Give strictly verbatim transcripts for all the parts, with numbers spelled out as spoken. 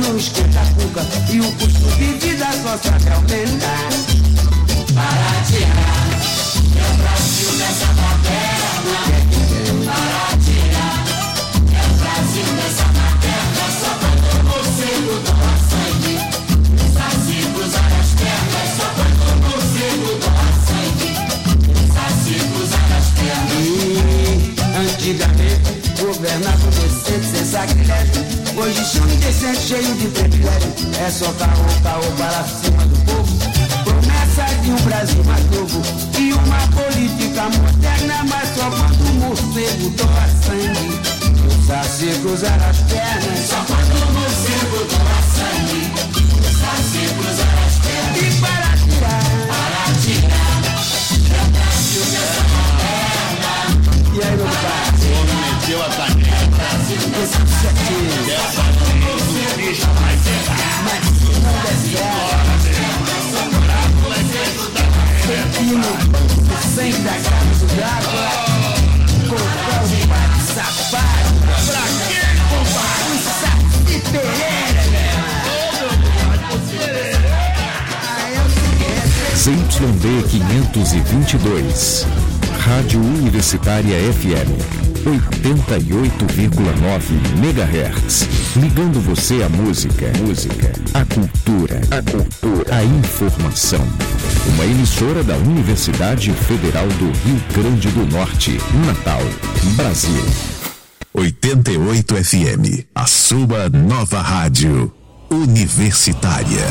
não esquenta a cuca e o custo de vida só sabe aumentar. Baratear, é o Brasil dessa materna. Baratear, é o Brasil dessa materna. Só quando o morcego doa sangue, saci cruzar as pernas. Só quando o morcego doa sangue, saci cruzar as pernas. Antigamente governava decente, sem sacrilégio. Hoje chama indecente, cheio de privilégio. É só caô, caô para cima do povo. Promessa de um Brasil mais novo e uma política moderna. Mas só quando o morcego doa sangue, o saci cruzar as pernas. Só quando o morcego doa sangue, o saci cruzar as pernas. E para tirar, para tirar, é o Brasil dessa materna. E aí, meu pai? Meteu a tarefa. Esse certinho. Dessa vez o bicho vai pegar. Mas se não der certo, Pepino, o sangue da cara do Drácula, colocar o pai de safado. Pra quê, compadre? Um Saci Pereira, Z Y D quinhentos e vinte e dois, Rádio Universitária F M, oitenta e oito vírgula nove megahertz, ligando você à música, música, à cultura, a cultura, a informação. Uma emissora da Universidade Federal do Rio Grande do Norte, Natal, Brasil. oitenta e oito F M, a sua nova rádio universitária.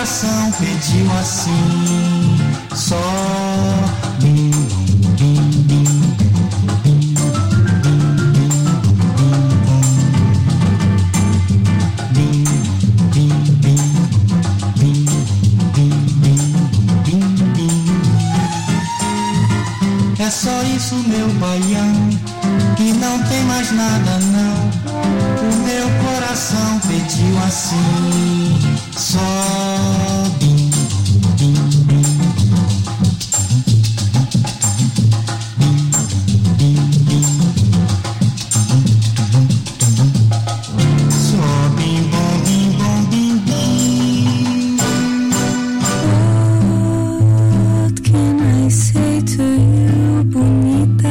coração pediu assim, só bim, bim, bim, bim, bim, bim, bim, bim, bim. É só isso, meu baião, e não tem mais nada não. O meu coração pediu assim, só bim, bim, bim, bim, bim, só bim, bom, bim, bom, bim, bim. What can I say to you, bonita?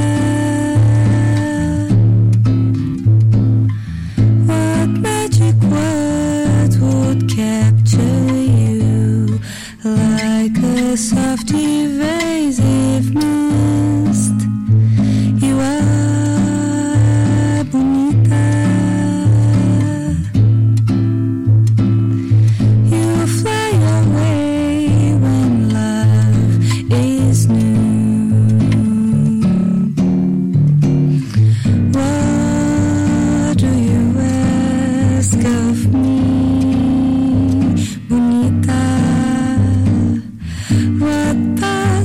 What magic words would capture you like a soft evasive mist? You are bonita. You fly away when love is new. What do you ask of me, bonita? What does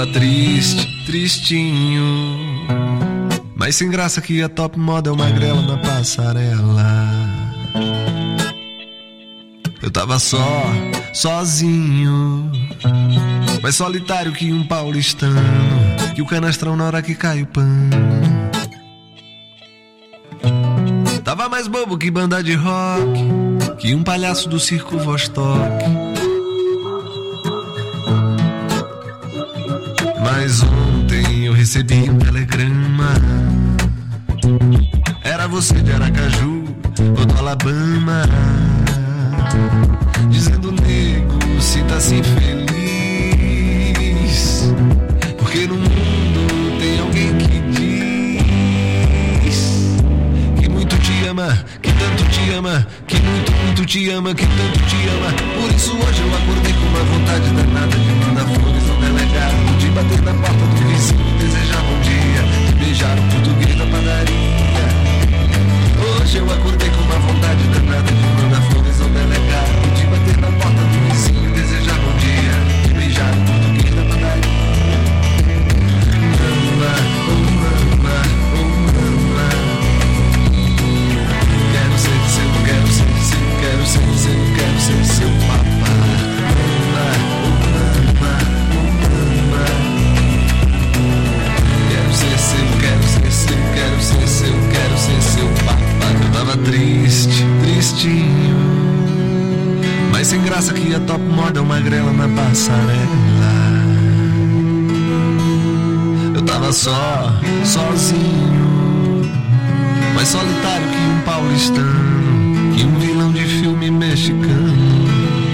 tava triste, tristinho, mas sem graça que a top model magrela na passarela. Eu tava só, sozinho, mais solitário que um paulistano, que o canastrão na hora que cai o pano. Tava mais bobo que banda de rock, que um palhaço do circo Vostok. Mas ontem eu recebi um telegrama. Era você de Aracaju ou do Alabama, dizendo: nego, sinta-se feliz, porque no mundo tem alguém que diz que muito te ama, que tanto te ama, que muito, muito te ama, que tanto te ama. Por isso hoje eu acordei com uma vontade danada de mandar flores ao delegado, de bater na porta do vizinho e desejar bom dia, de beijar o português da padaria. Hoje eu acordei com uma vontade danada de mandar flores ao delegado, de bater na porta do vizinho e desejar bom dia, de beijar o português da padaria. Mama, oh mama, oh mama, quero ser seu, quero ser seu, quero ser seu, quero ser seu papá. Mama, oh mama, oh mama, quero ser seu, quero ser seu, quero ser seu, quero ser seu papá. Eu tava triste, tristinho, mas sem graça que a top model magrela na passarela. Eu tava só, sozinho, mais solitário que um paulistano, que um vilão de filme mexicano.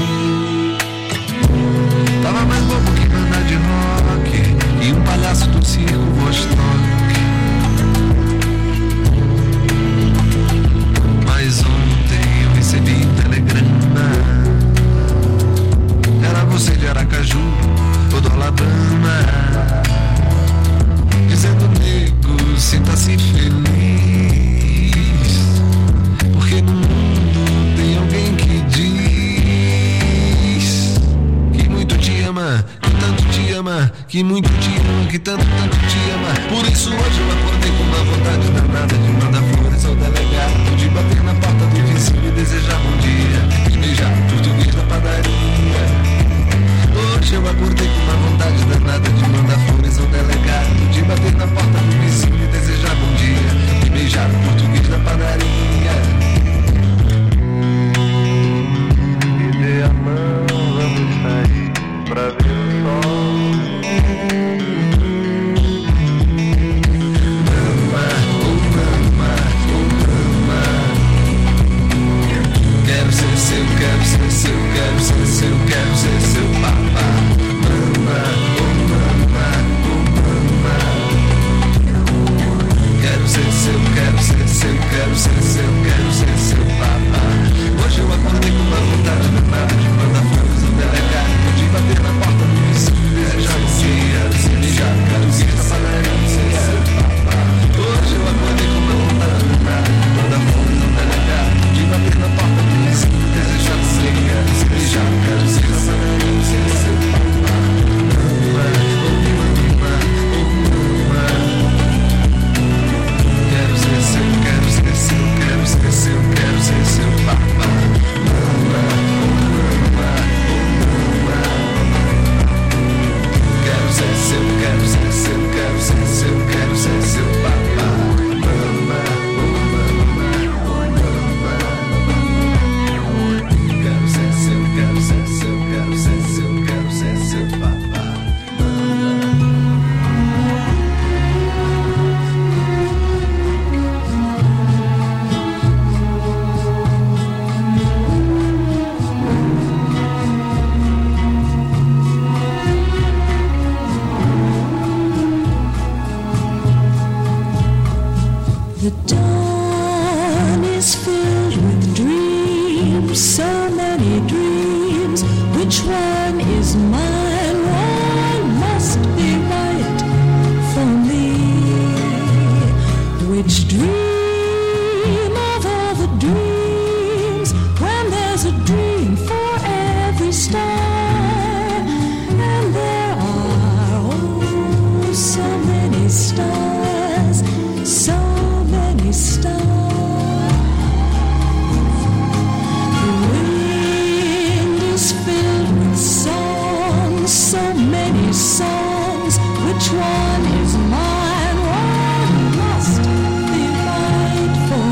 Tava mais bobo que banda de rock, e um palhaço do circo Vostok. Mas ontem eu recebi um telegrama. Era você de Aracaju ou do Alabama, dizendo: nego, sinta-se feliz, porque no mundo tem alguém que diz que muito te ama, que tanto te ama, que muito te ama, que tanto, tanto te ama. Por isso hoje eu acordei com uma vontade danada de mandar flores ao delegado, de bater na porta do vizinho e desejar bom dia, de beijar o português da padaria. Hoje eu acordei com uma vontade danada de mandar flores ao delegado, de bater na porta do vizinho e desejar bom dia, de beijar o português da padaria. Me dê a mão, vamos sair pra ver o sol. Mama, oh mama, oh mama, quero ser seu, quero ser seu, quero ser seu, quero ser seu papá. Mama, oh mama, oh mama, quero ser seu, quero ser seu, quero ser seu, quero ser seu papá. Hoje eu acordei com uma vontade danada de mandar flores ao delegado, de bater na porta do vizinho e desejar bom dia, de beijar o português da padaria. Hoje eu acordei com uma vontade danada de mandar flores ao delegado, de bater na porta do vizinho e desejar bom dia, de beijar o português da padaria. Quero ser seu, quero ser seu, quero ser seu, quero ser seu papá. Quero ser seu, quero ser seu, quero ser seu, quero ser seu papá. Mama, oh mama, oh mama, quero ser seu, quero ser seu, quero ser seu, quero ser seu papá. The dawn is filled with dreams, so many dreams. Which one is mine? One must be right for me. Which dream of all the dreams, when there's a dream for every star, and there are many stars, so many stars. The wind is filled with songs, so many songs. Which one is mine? One must be right for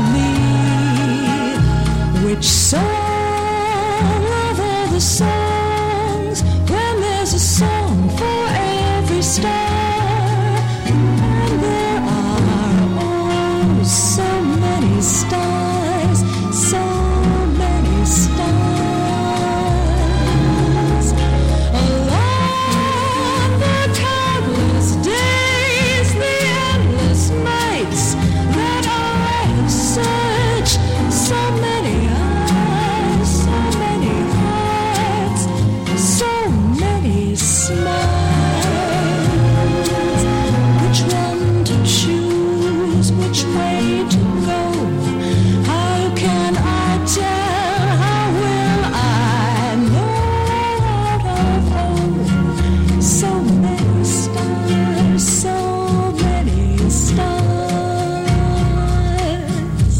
me. Which song of all the songs, when there's a song for every star, and there are oh so many stars, so many stars. Along the countless days, the endless nights that I have searched, so many eyes, so many hearts, so many smiles. Which one to choose, which way to go? How can I tell? How will I know? So many stars, so many stars.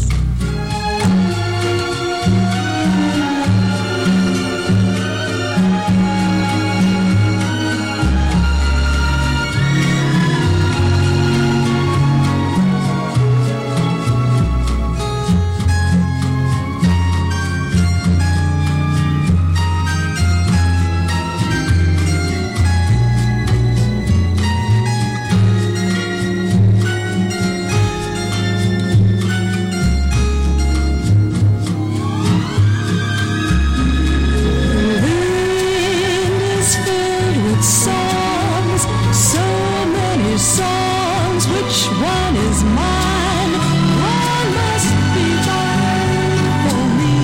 Songs, so many songs. Which one is mine? One must be right for me.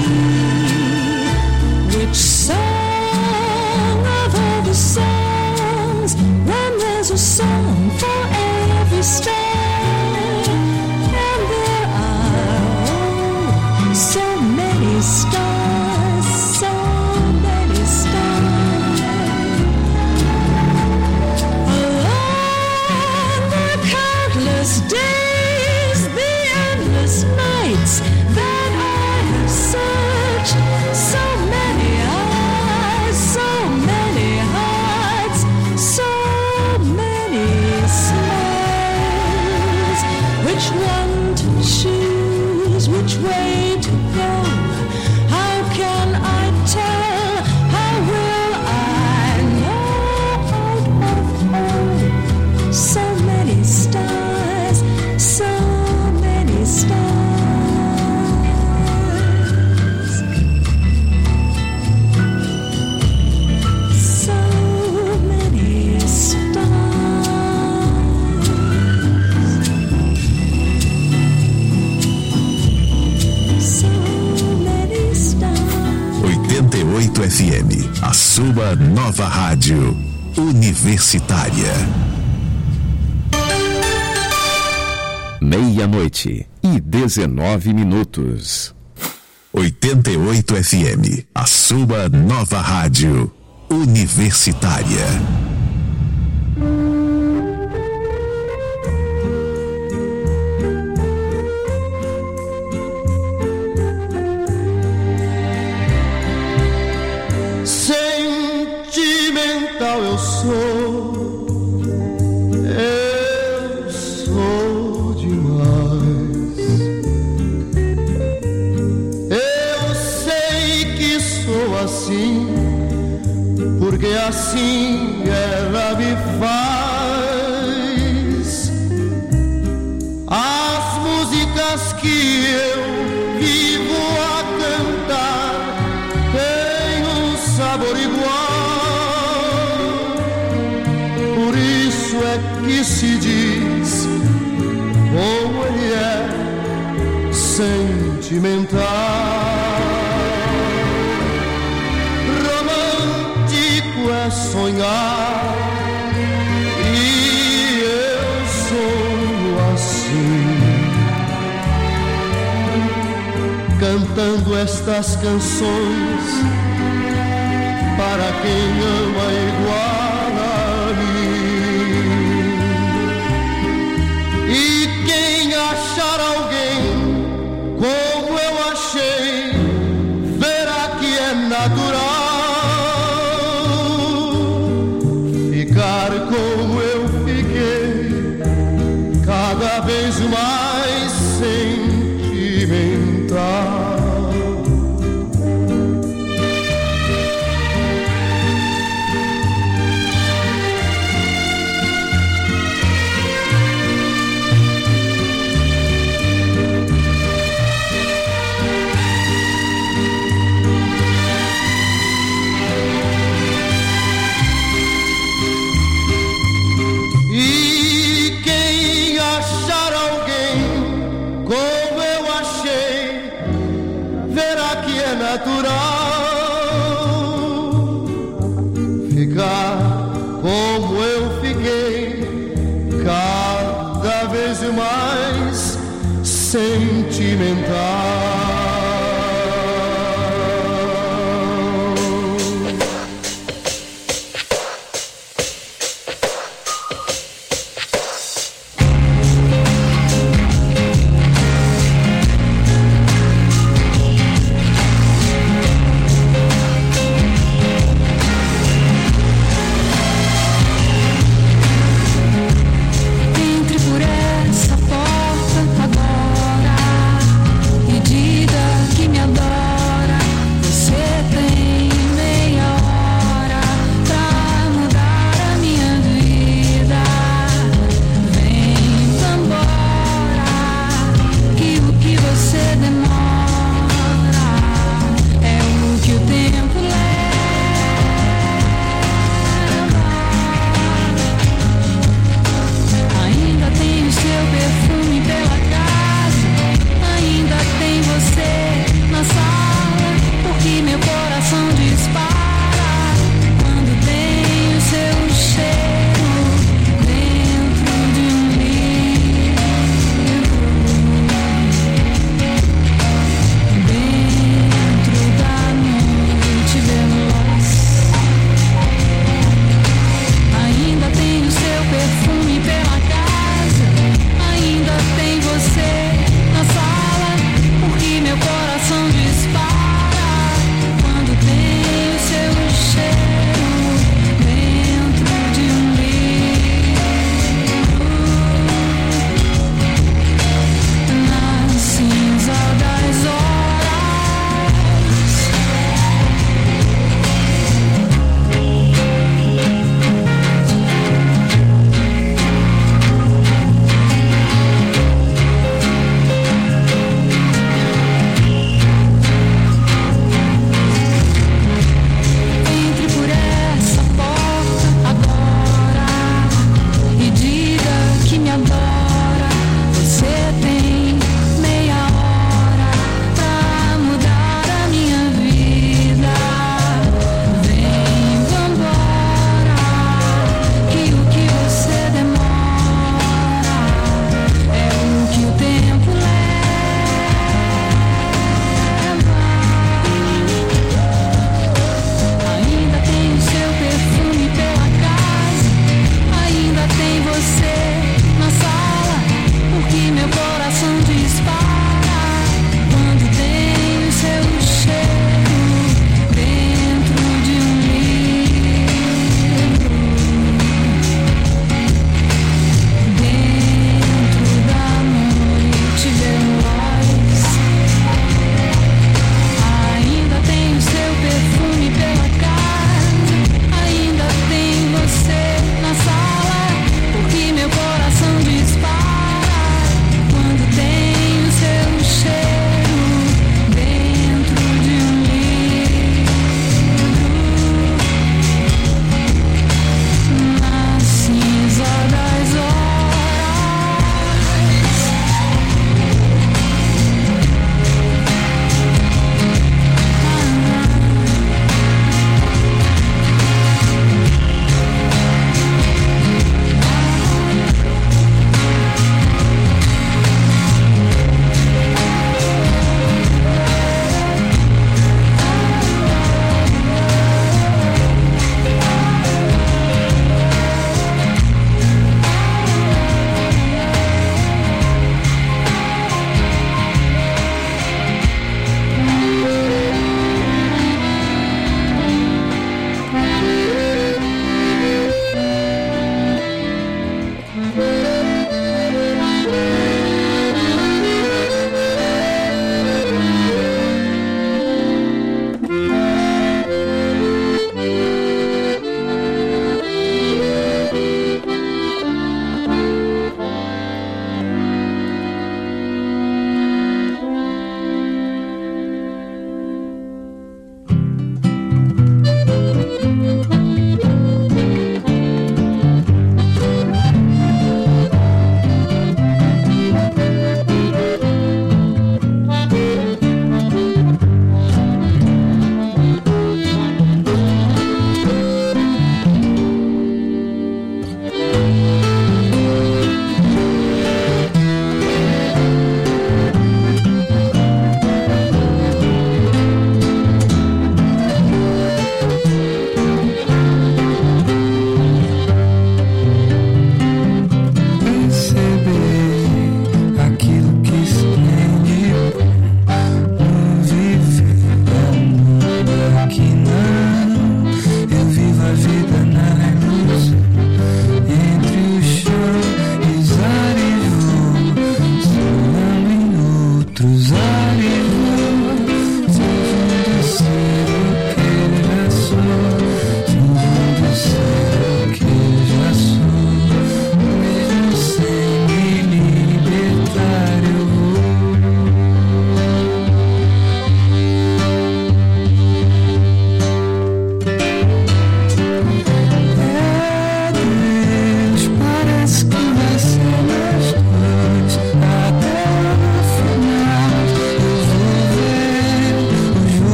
Which song of all the songs, when there's a song for every star, and there are oh, so many stars, so many stars. Days, the endless nights that I have searched, so many eyes, so many hearts, so many smiles. Which one to choose, which way to go? How can I tell? How will I know? So many stars, so many stars, so many stars, so many stars. oitenta e oito F M, a sua nova rádio universitária. Meia-noite e dezenove minutos. oitenta e oito F M, a sua nova rádio universitária. Sentimental eu sou, eu sou demais. Eu sei que sou assim, porque assim ela me faz. As músicas que eu vivo a cantar têm um sabor igual. Por isso é que se diz como ele é sentimental. Romântico é sonhar, e eu sou assim, cantando estas canções para quem ama igual a mim. mais e mais sentimental. Entre por essa porta agora e diz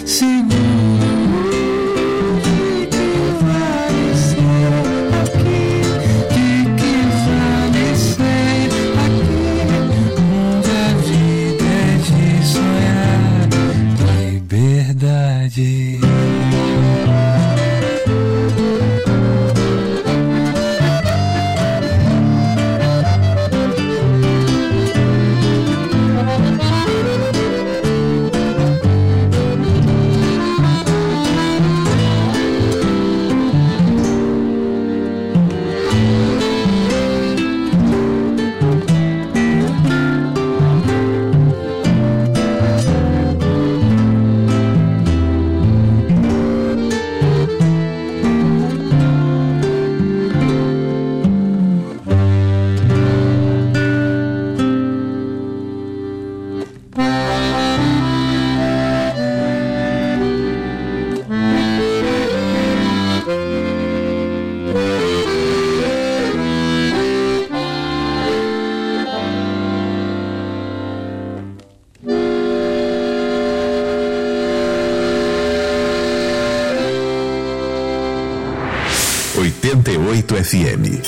oitenta e oito F M.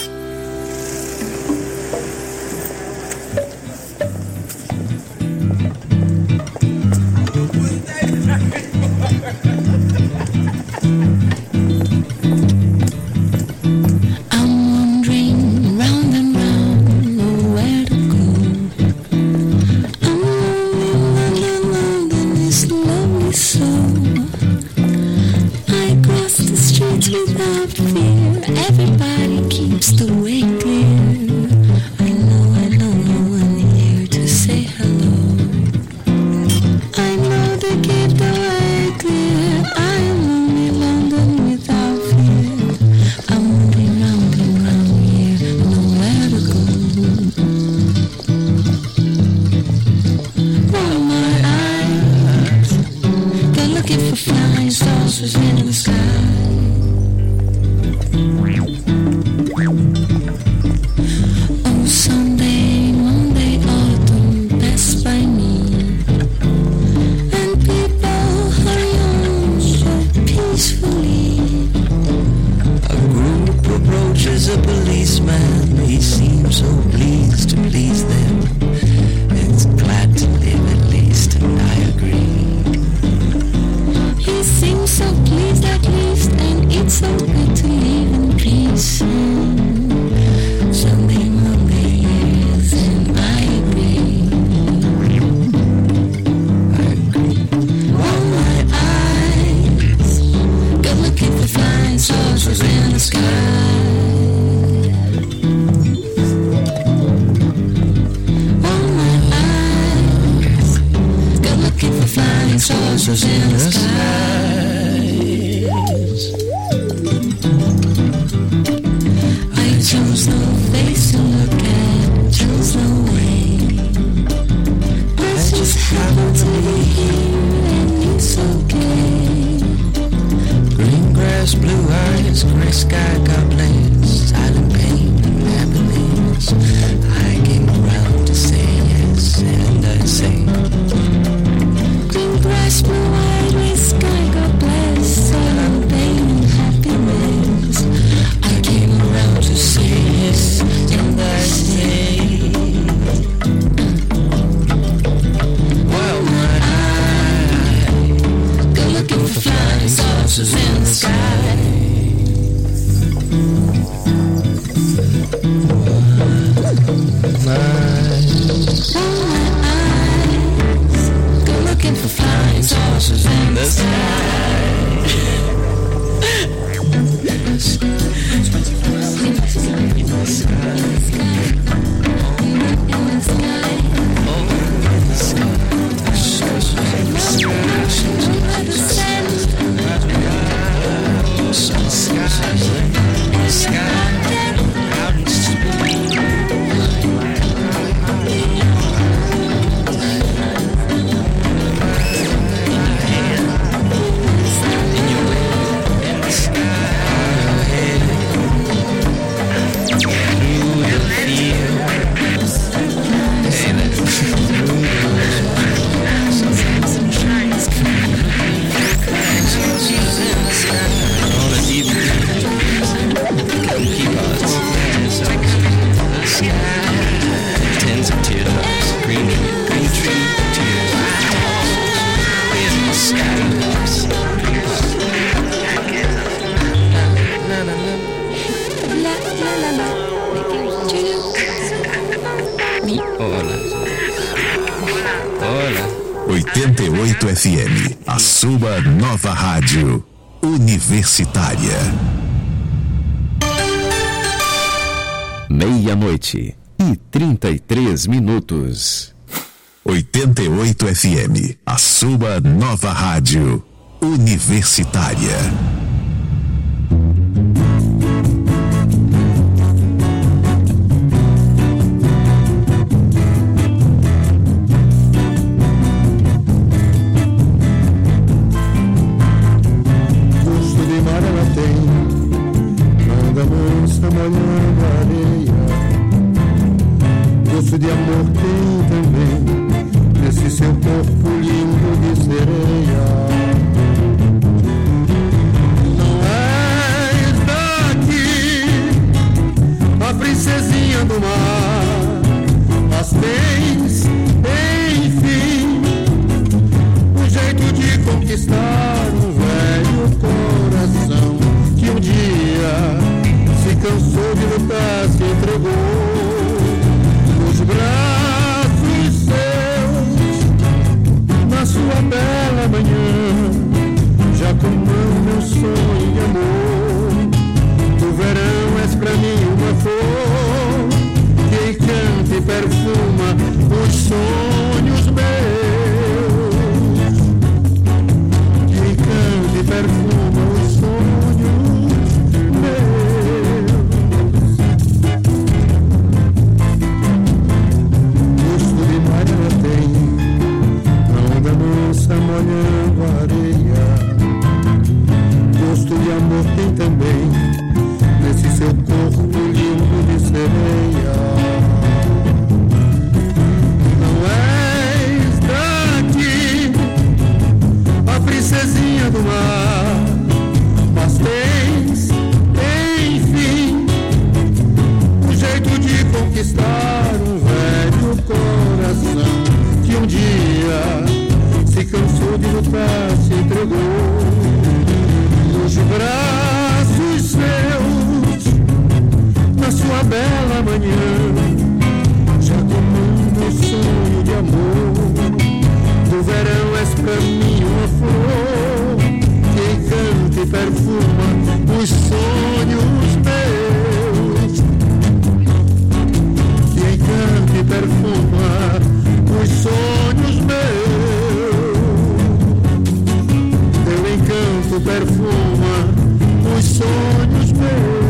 Sky. oitenta e oito F M, a sua nova rádio universitária. Meia-noite e trinta e três minutos. oitenta e oito F M, a sua nova rádio universitária. Gosto de mar ela tem, anda mansa molhando a areia. Gosto de amor tem também, nesse seu corpo lindo de sereia. Não és daqui, a princesinha do mar, mas tens, enfim, um jeito de conquistar um velho coração que um dia se cansou de lutar, se entregou nos braços seus, na sua bela manhã, já comeu meu sonho de amor. O verão és pra mim uma flor que encanta e perfuma os sonhos meus, que encanta e perfuma os sonhos meus. Gosto de mar ela tem, onda mansa molhando a areia. Gosto de amor tem também, nesse seu corpo lindo de sereia. Não és daqui, a princesinha do mar, mas tens, enfim, um jeito de conquistar um velho coração que um dia se cansou de lutar, se entregou nos braços seus, na sua bela manhã, já comendo o sonho de amor. Do verão és pra mim uma flor que encanta e perfuma os sonhos meus, que encanta e perfuma os sonhos meus. Teu encanto perfuma os sonhos meus.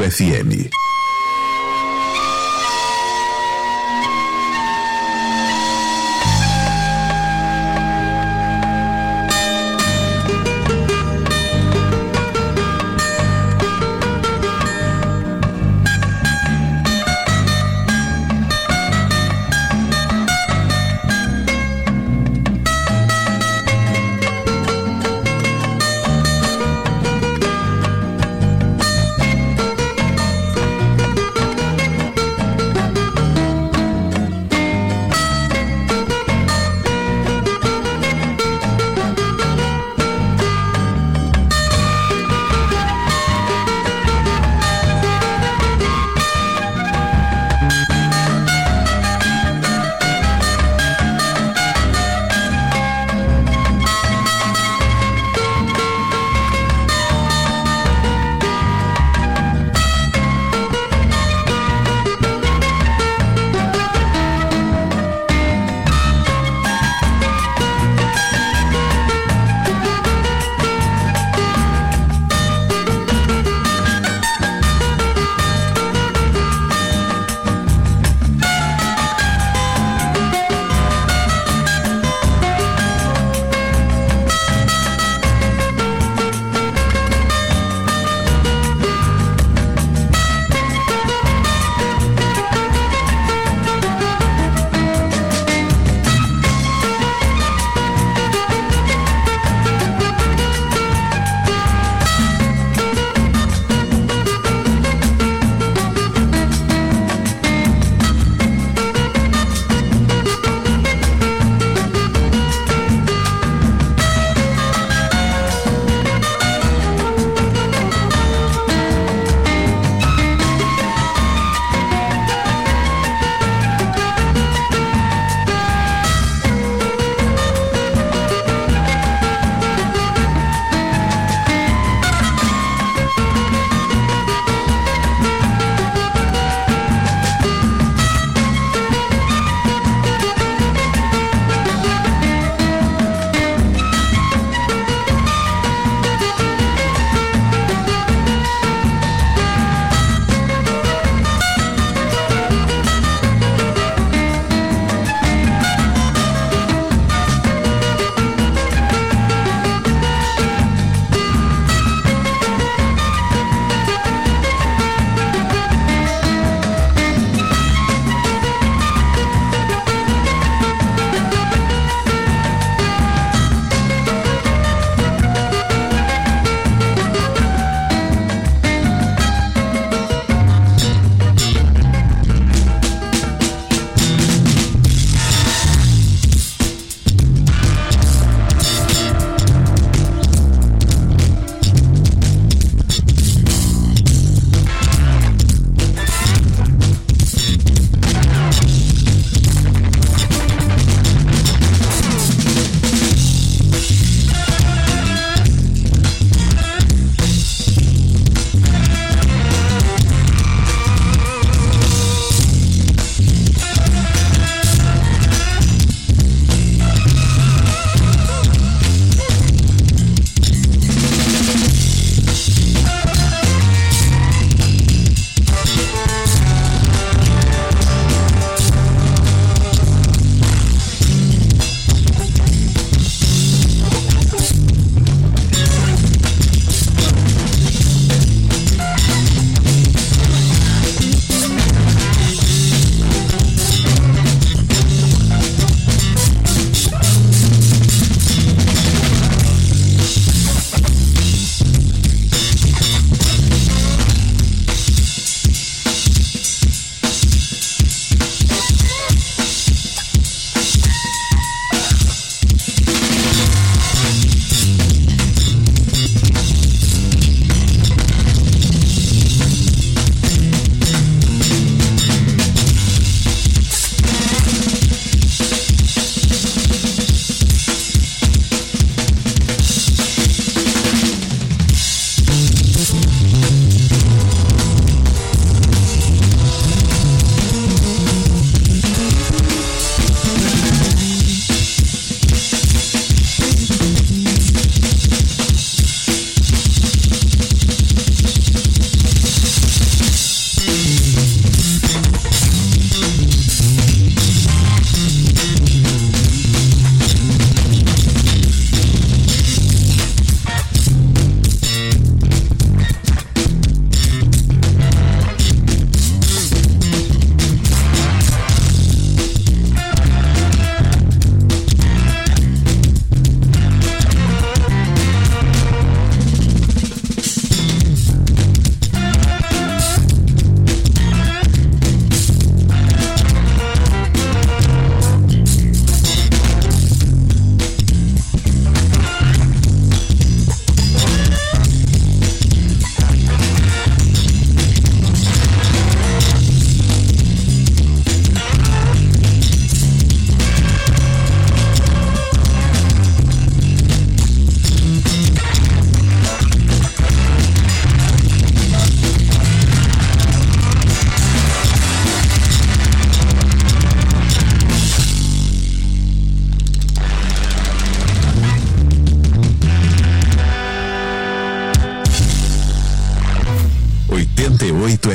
F M.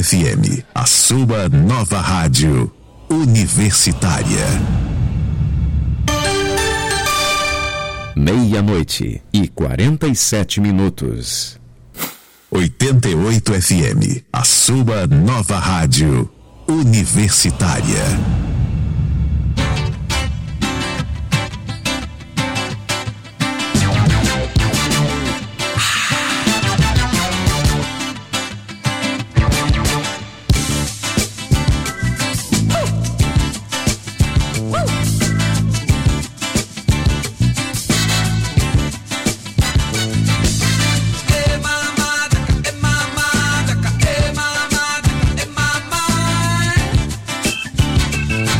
F M, a sua nova rádio universitária. Meia-noite e quarenta e sete minutos. oitenta e oito F M, a sua nova rádio universitária. Hey,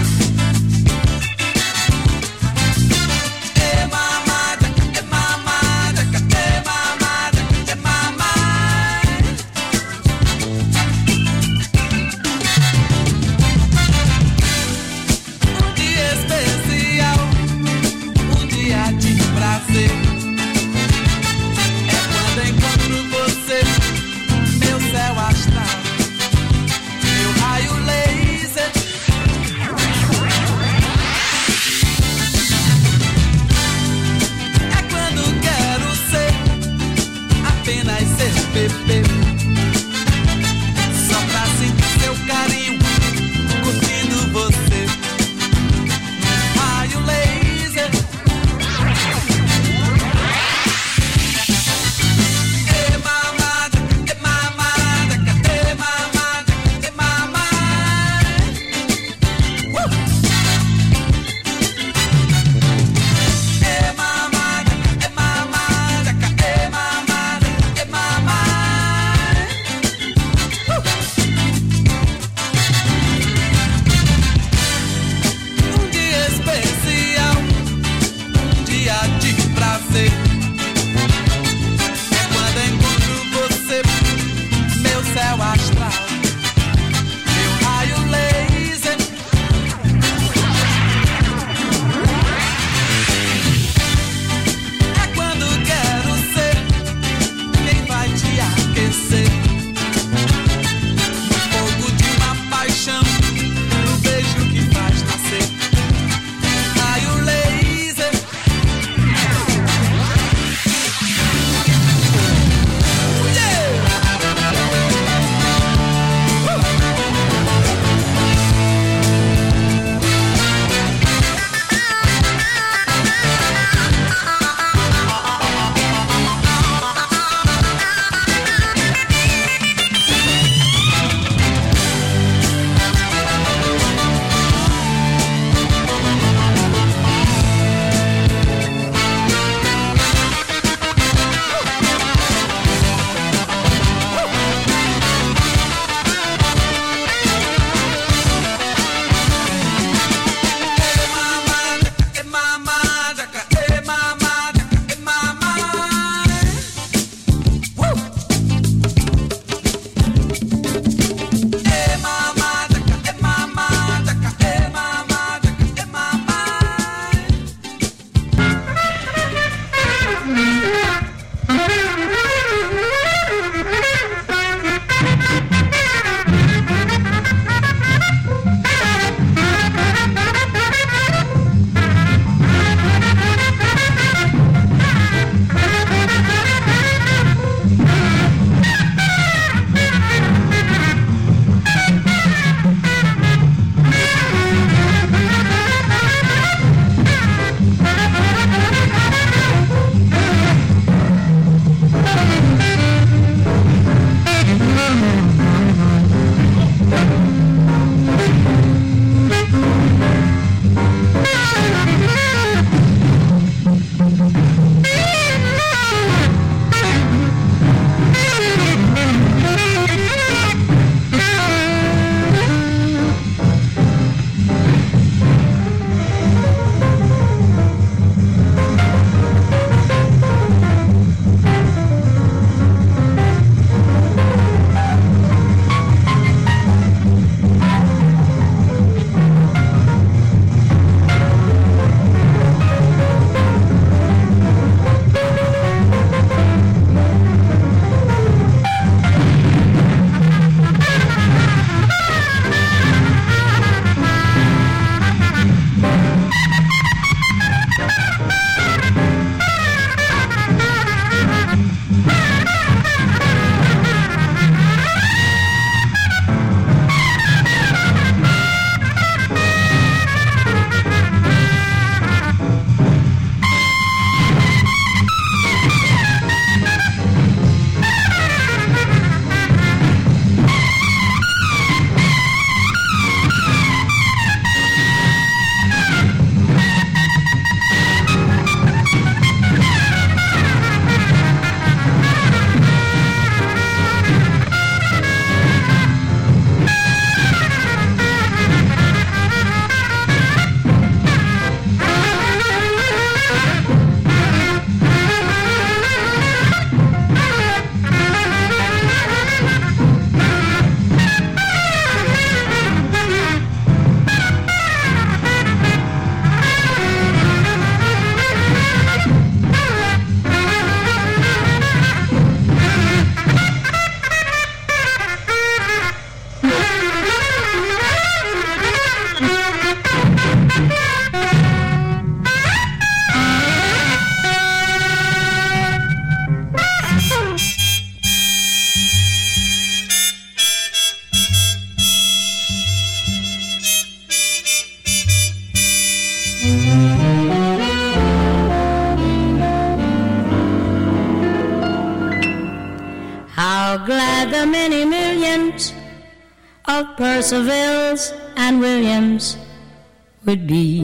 How glad the many millions of Percivals and Williams would be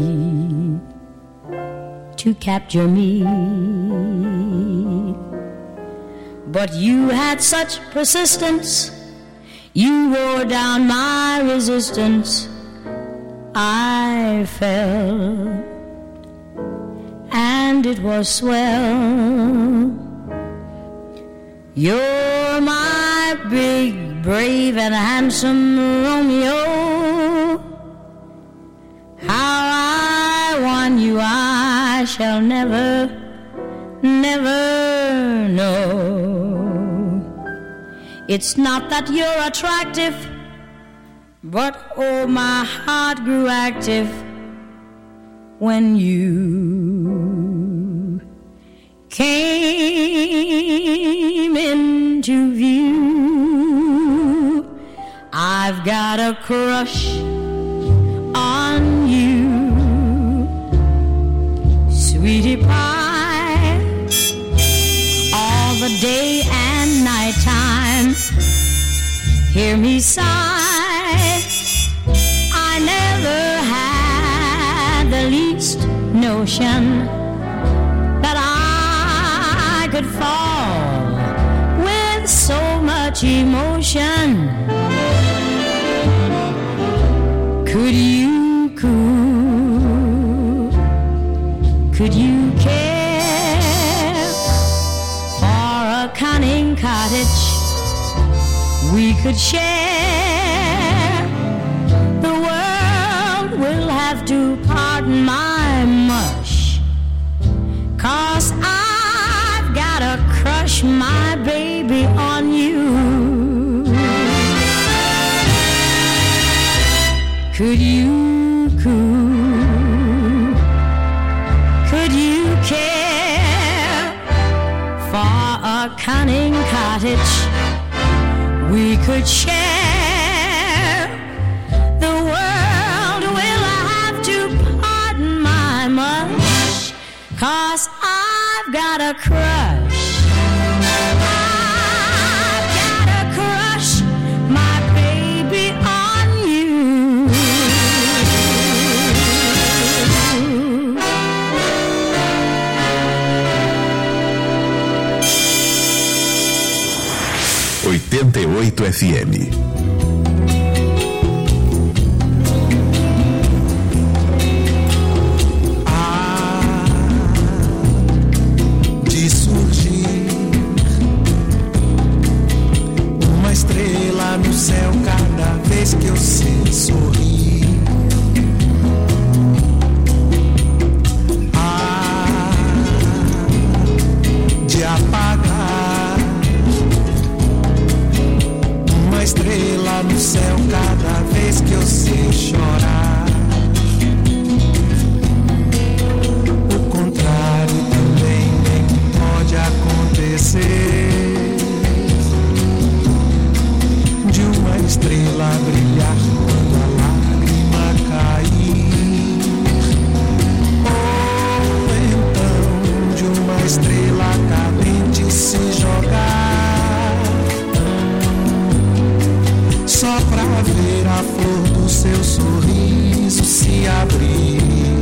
to capture me. But you had such persistence, you wore down my resistance. I fell, and it was swell. You're my big, brave, and handsome Romeo. How I won you I shall never, never know. It's not that you're attractive, but oh, my heart grew active when you came into view. I've got a crush on you, sweetie pie, all the day and night time. Hear me sigh, I never had the least notion that I could fall with so much emotion. Could you, could, could you care for a cunning cottage we could share? The world will have to pardon my mush, 'cause I've got to crush my baby on you. Could you, could, could you care for a cunning cottage we could share? The world will have to pardon my mush, 'cause I've got a crush. I've got a crush, my baby, on you. oitenta e oito F M. De surgir uma estrela no céu cada vez que eu sei sorrir. Ah, de apagar uma estrela no céu cada vez que eu sei chorar. O contrário também nem pode acontecer, de uma estrela brilhar quando a lágrima cair, ou então de uma estrela cadente se jogar, só pra ver a flor do seu sorriso se abrir.